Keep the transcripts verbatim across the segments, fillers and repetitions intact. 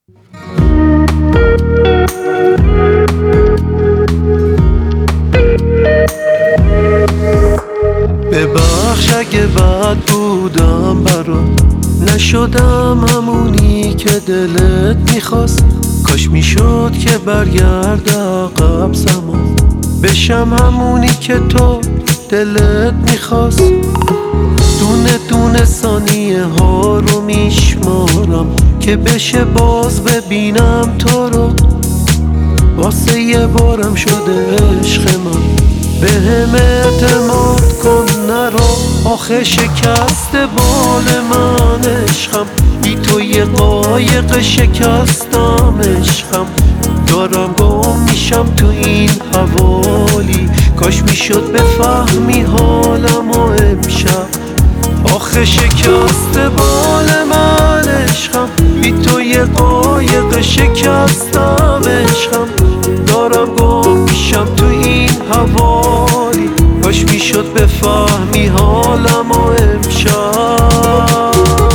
ببخش اگه بد بودم برات، نشدم همونی که دلت میخواست. کاش میشد که برگرد عقب زمان، بشم همونی که تو دلت میخواست. دونه دونه ثانیه ها رو میشمارم که بشه باز ببینم تو رو. واسه یه بارم شده عشق من، به هم اعتماد کن نرو. آخه شکست بال من عشقم، بی تو یه قایق شکستم عشقم. دارم گم میشم تو این حوالی، کاش میشد بفهمی حالم و امشب. آخه شکست بال من عشقم، بی تو یه قایق شکستم عشقم. دارم گم میشم تو این حوالی، کاش میشد بفهمی حالم و امشب.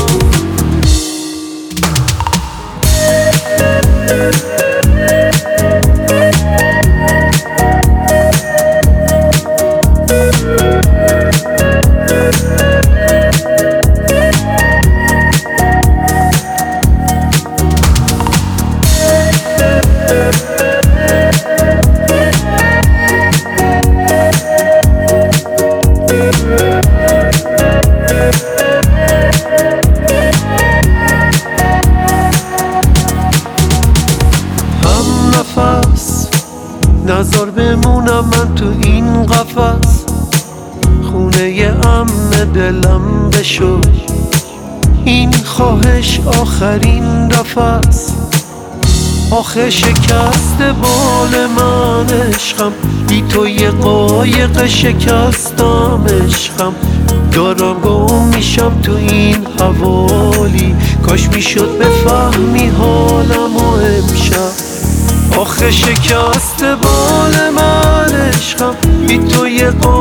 نزار بمونم من تو این قفس، خونه امن دلم بشو. این خواهش آخرین دفعست. آخه شکست بال من عشقم، بی تو یه قایق شکستم عشقم. دارم گم میشم تو این حوالی، کاش میشد بفهمی حالم و امشب. آخه شکست بال من عشقم، بی تو یه قایق